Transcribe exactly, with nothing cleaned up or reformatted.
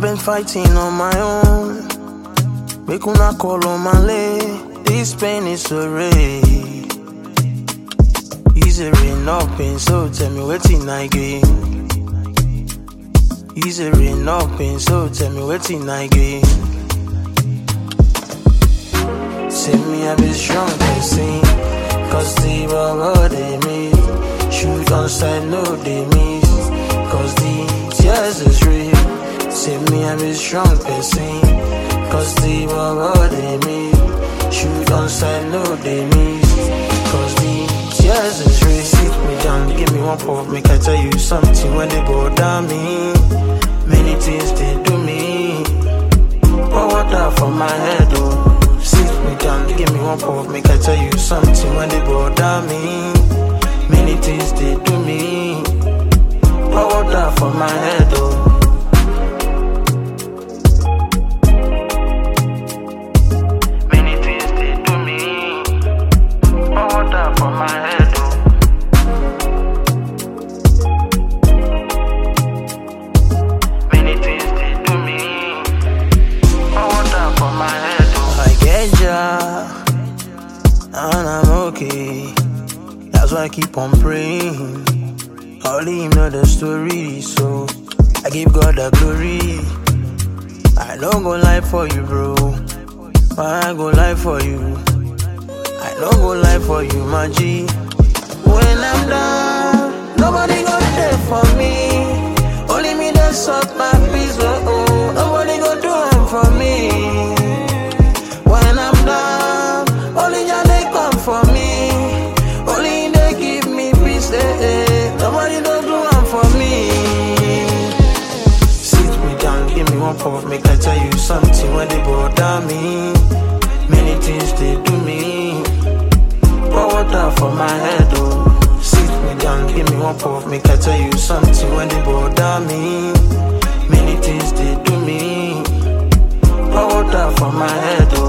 been fighting on my own. Make una call on my leg. This pain is so real. Easy rain up pain, so tell me wetin I gain. Easy rain up pain, so tell me wetin I gain. Say me I be strong person, cause the rubber they miss. Shoot on side no they miss, cause the tears is real. Say me I be strong person, cause the rubber they miss. Shoot on side no they miss, cause the tears is real. Sit me down, give me one puff, make I tell you something when they bother me. Many things they do me, pour water from my head, oh. Sit me down, give me one puff, make I tell you something when they bother me. Many things they do me, pour water from my head, oh. Many things they do me, pour water from my head, oh. Many things they do me, pour water from my head, oh. I get ya, and I'm okay. That's why I keep on praying. Only him know the story, so I give God the glory. I don't go lie for you, bro. I go lie for you. I don't go lie for you, my G. When I'm down, nobody go there for me. Only me that sort my peace, oh, oh. Nobody go do it for me. When I'm down, only Jah they come for me. Only they give me peace, eh, eh. Nobody don't do it for me. Sit me down, give me one puff, make I tell you something when they bother me. Many things they do me, pour water from my head, oh. Sit me down, give me one puff, make I tell you something when they bother me. Many things they do me, pour water from my head, oh.